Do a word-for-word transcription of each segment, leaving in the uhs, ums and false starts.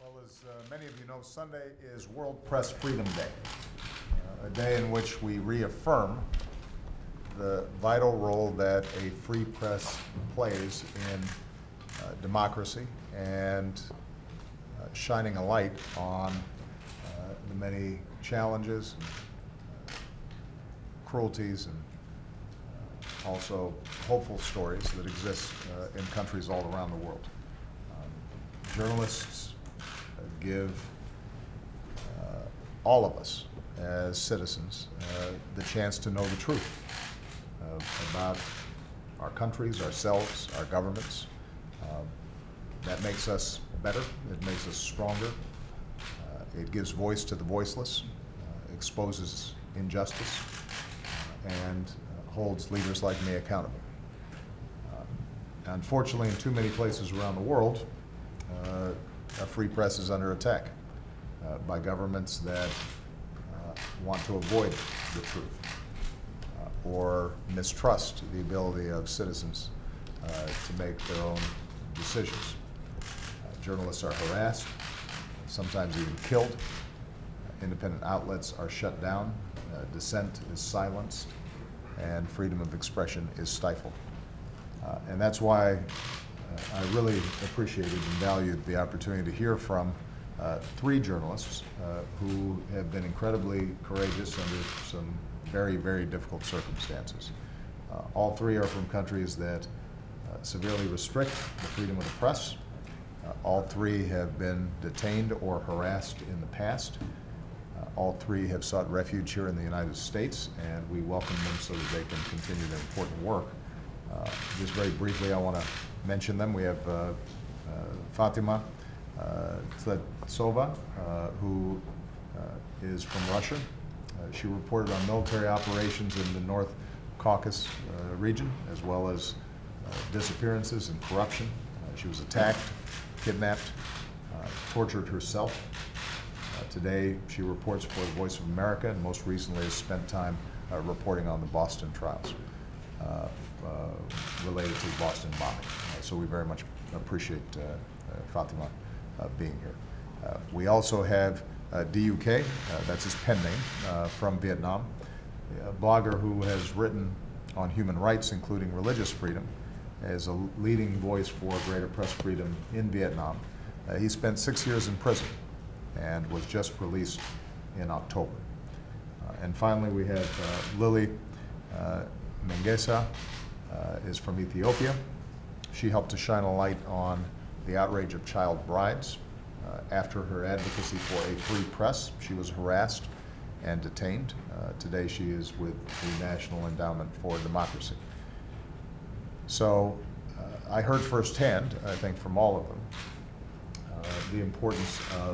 Well, as uh, many of you know, Sunday is World Press Freedom Day, uh, a day in which we reaffirm the vital role that a free press plays in uh, democracy and uh, shining a light on uh, the many challenges, uh, cruelties, and uh, also hopeful stories that exist uh, in countries all around the world. Um, journalists give uh, all of us as citizens uh, the chance to know the truth uh, about our countries, ourselves, our governments. Um, that makes us better, it makes us stronger, uh, it gives voice to the voiceless, uh, exposes injustice, uh, and uh, holds leaders like me accountable. Uh, unfortunately, in too many places around the world, uh, a free press is under attack uh, by governments that uh, want to avoid the truth uh, or mistrust the ability of citizens uh, to make their own decisions. Uh, journalists are harassed, sometimes even killed. Uh, independent outlets are shut down, uh, dissent is silenced, and freedom of expression is stifled. Uh, and that's why Uh, I really appreciated and valued the opportunity to hear from uh, three journalists uh, who have been incredibly courageous under some very, very difficult circumstances. Uh, all three are from countries that uh, severely restrict the freedom of the press. Uh, all three have been detained or harassed in the past. Uh, all three have sought refuge here in the United States, and we welcome them so that they can continue their important work. Uh, just very briefly, I want to mention them. We have uh, uh, Fatima uh, Tsetsova, uh, who uh, is from Russia. Uh, she reported on military operations in the North Caucasus uh, region, as well as uh, disappearances and corruption. Uh, she was attacked, kidnapped, uh, tortured herself. Uh, today, she reports for the Voice of America, and most recently has spent time uh, reporting on the Boston trials. Uh, uh, related to the Boston bombing. Uh, so we very much appreciate uh, uh, Fatima uh, being here. Uh, we also have uh, D U K, uh, that's his pen name, uh, from Vietnam, a blogger who has written on human rights, including religious freedom, as a leading voice for greater press freedom in Vietnam. Uh, he spent six years in prison and was just released in October. Uh, and finally, we have uh, Lily uh, Mengesa, Uh, is from Ethiopia. She helped to shine a light on the outrage of child brides. Uh, after her advocacy for a free press, she was harassed and detained. Uh, today she is with the National Endowment for Democracy. So uh, I heard firsthand, I think from all of them, uh, the importance of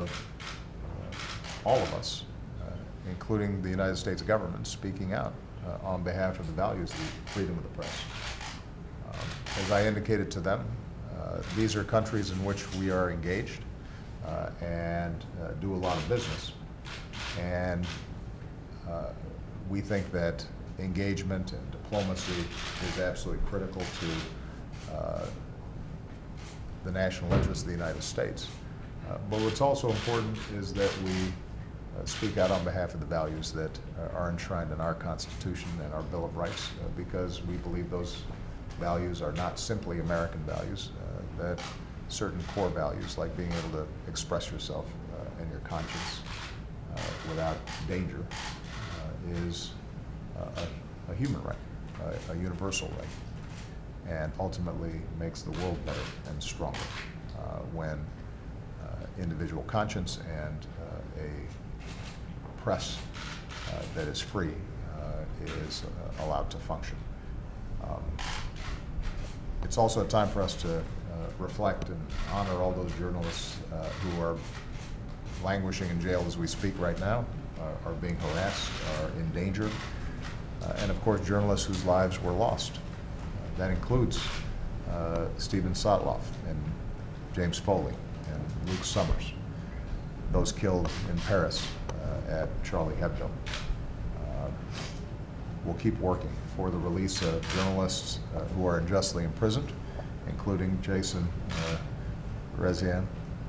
uh, all of us, uh, including the United States government, speaking out uh, on behalf of the values of the freedom of the press. As I indicated to them, uh, these are countries in which we are engaged uh, and uh, do a lot of business. And uh, we think that engagement and diplomacy is absolutely critical to uh, the national interest of the United States. Uh, but what's also important is that we uh, speak out on behalf of the values that uh, are enshrined in our Constitution and our Bill of Rights, uh, because we believe those values are not simply American values, uh, that certain core values like being able to express yourself uh, and your conscience uh, without danger uh, is uh, a, a human right, uh, a universal right, and ultimately makes the world better and stronger uh, when uh, individual conscience and uh, a press uh, that is free uh, is uh, allowed to function. Um, It's also a time for us to uh, reflect and honor all those journalists uh, who are languishing in jail as we speak right now, uh, are being harassed, are in danger, uh, and of course journalists whose lives were lost. Uh, that includes uh, Stephen Sotloff and James Foley and Luke Summers, those killed in Paris uh, at Charlie Hebdo. Uh, we'll keep working for the release of journalists uh, who are unjustly imprisoned, including Jason uh, Rezaian,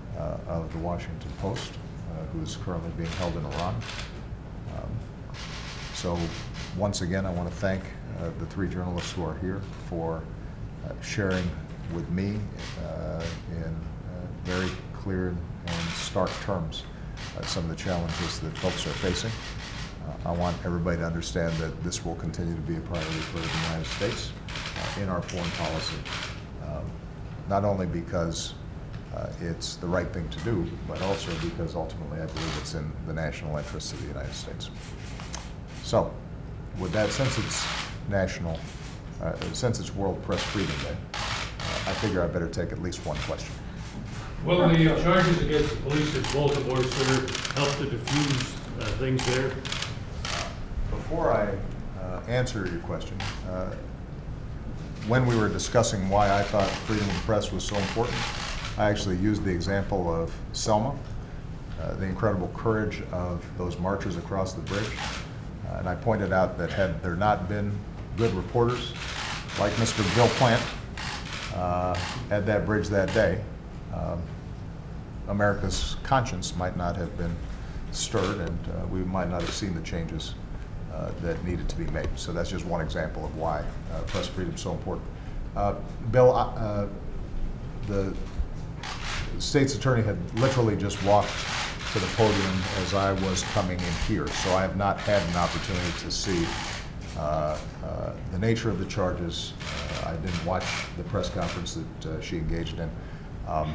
uh, of the Washington Post, uh, who is currently being held in Iran. Um, so once again, I want to thank uh, the three journalists who are here for uh, sharing with me uh, in uh, very clear and stark terms uh, some of the challenges that folks are facing. Uh, I want everybody to understand that this will continue to be a priority for the United States uh, in our foreign policy, um, not only because uh, it's the right thing to do, but also because ultimately I believe it's in the national interests of the United States. So, with that, since it's national, uh, since it's World Press Freedom Day, uh, I figure I better take at least one question. Will the uh, charges against the police in Baltimore, sir, help to diffuse uh, things there? Before I uh, answer your question, uh, when we were discussing why I thought freedom of the press was so important, I actually used the example of Selma, uh, the incredible courage of those marchers across the bridge. Uh, and I pointed out that had there not been good reporters like Mister Bill Plant uh, at that bridge that day, um, America's conscience might not have been stirred, and uh, we might not have seen the changes uh, that needed to be made. So that's just one example of why uh, press freedom is so important. Uh, Bill, uh, the state's attorney had literally just walked to the podium as I was coming in here, so I have not had an opportunity to see uh, uh, the nature of the charges. Uh, I didn't watch the press conference that uh, she engaged in. Um,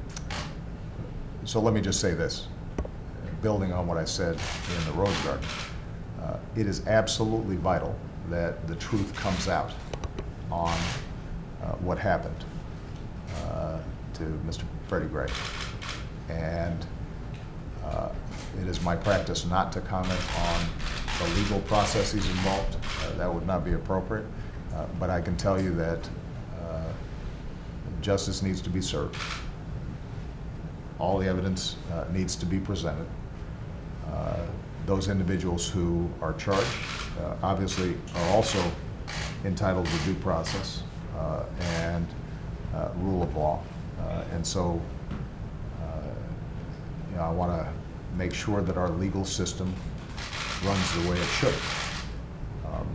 so let me just say this, building on what I said in the Rose Garden. Uh, it is absolutely vital that the truth comes out on uh, what happened uh, to Mister Freddie Gray. And uh, it is my practice not to comment on the legal processes involved. Uh, that would not be appropriate. Uh, but I can tell you that uh, justice needs to be served. All the evidence uh, needs to be presented. Uh, those individuals who are charged uh, obviously are also entitled to due process uh, and uh, rule of law. Uh, and so uh, you know, I want to make sure that our legal system runs the way it should. Um,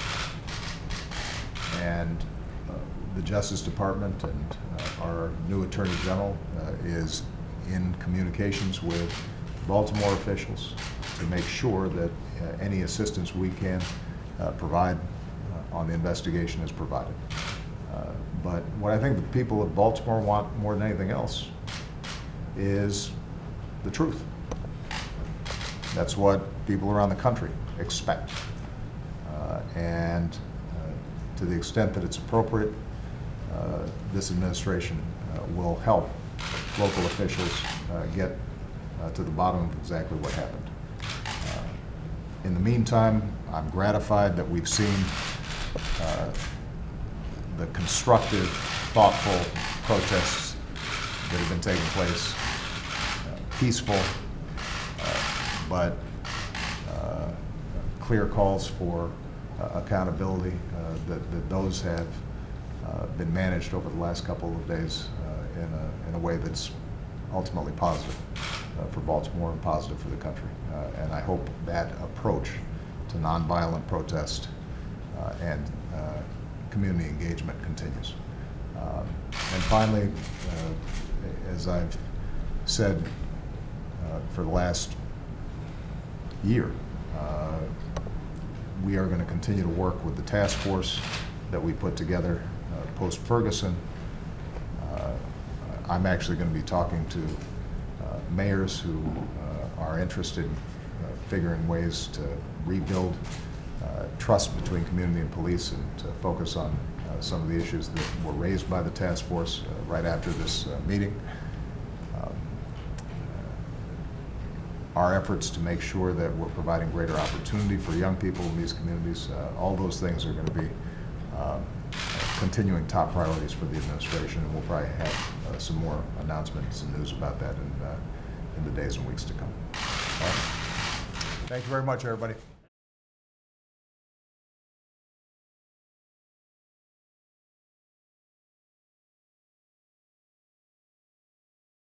and uh, the Justice Department and uh, our new Attorney General uh, is in communications with Baltimore officials to make sure that uh, any assistance we can uh, provide uh, on the investigation is provided. Uh, but what I think the people of Baltimore want more than anything else is the truth. That's what people around the country expect. Uh, and uh, to the extent that it's appropriate, uh, this administration uh, will help local officials uh, get uh, to the bottom of exactly what happened. Uh, in the meantime, I'm gratified that we've seen uh, the constructive, thoughtful protests that have been taking place, uh, peaceful, uh, but uh, clear calls for uh, accountability, uh, that, that those have uh, been managed over the last couple of days uh, in, a, in a way that's ultimately positive uh, for Baltimore and positive for the country. Uh, and I hope that approach to nonviolent protest uh, and uh, community engagement continues. Um, and finally, uh, as I've said uh, for the last year, uh, we are going to continue to work with the task force that we put together uh, post-Ferguson. Uh, I'm actually going to be talking to uh, mayors who uh, are interested in uh, figuring ways to rebuild uh, trust between community and police and to focus on uh, some of the issues that were raised by the task force uh, right after this uh, meeting. Um, our efforts to make sure that we're providing greater opportunity for young people in these communities, uh, all those things are going to be um, continuing top priorities for the administration, and we'll probably have uh, some more announcements and news about that in, uh, in the days and weeks to come. All right. Thank you very much, everybody.